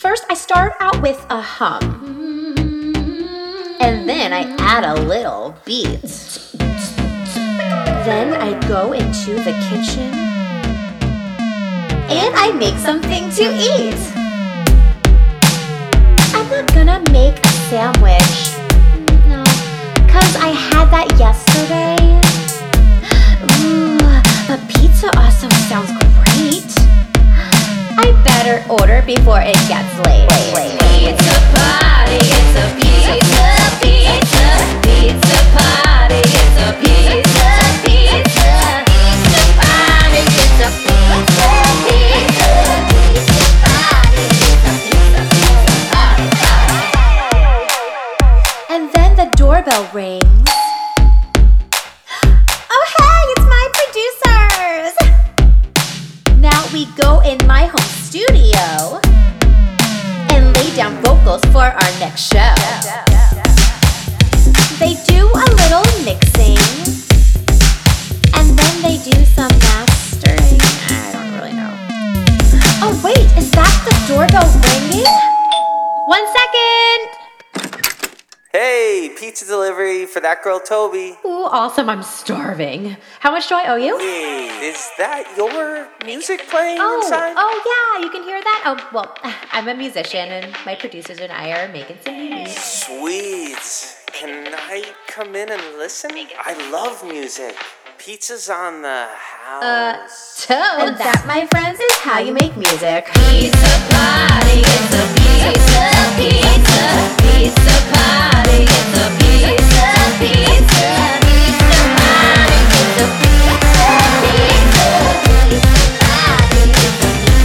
First, I start out with a hum. And then I add a little beat. Then I go into the kitchen. And I make something to eat. I'm not gonna make a sandwich. No, 'cause I had that yesterday. Ooh, but pizza also sounds great. I better order before it gets late. Pizza party, it's a pizza, pizza, pizza party, it's a pizza, pizza, pizza party, it's a pizza, pizza, pizza party, it's a pizza, And then the doorbell rings. Oh hey, it's my producers! Now we go in my home studio and lay down vocals for our next show. They do a little mixing and then they do some mastering. I don't really know. Oh wait, is that the doorbell ringing? 1 second! Hey, pizza delivery for that girl Toby. Ooh, awesome, I'm starving. How much do I owe you? Wait, is that your music playing inside? Oh yeah, you can hear that? Oh, well, I'm a musician and my producers and I are making some music. Sweet. Can I come in and listen? I love music. Pizza's on the house. Toads. And that, my friends, is how you make music. pizza party, it's a pizza, pizza, pizza party, it's a pizza, pizza, pizza party, it's a pizza, pizza, pizza party, it's a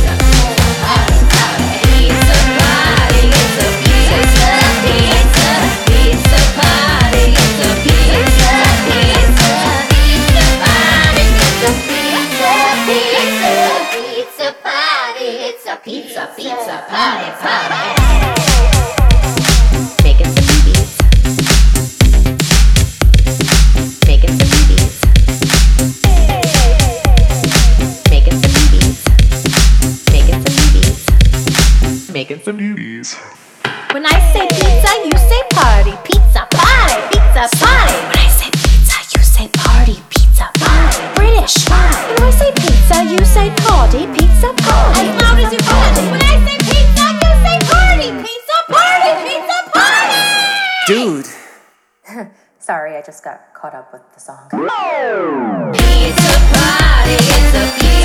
pizza party, it's a pizza, pizza, pizza party, it's a pizza, pizza, pizza party, it's a pizza, pizza, pizza party, it's a pizza, pizza party, party. Making some beats. Making some beats. Making some beats. Making some beats. Making some beats. When I say pizza, you say party. Pizza party. Pizza party. When I say pizza, you say party. Pizza party. British. When I say pizza, you say party. Pizza party. As loud as you can. When I say pizza, you say party. Pizza party. Pizza party. Dude. Sorry, I just got caught up with the song. Pizza party, it's a pizza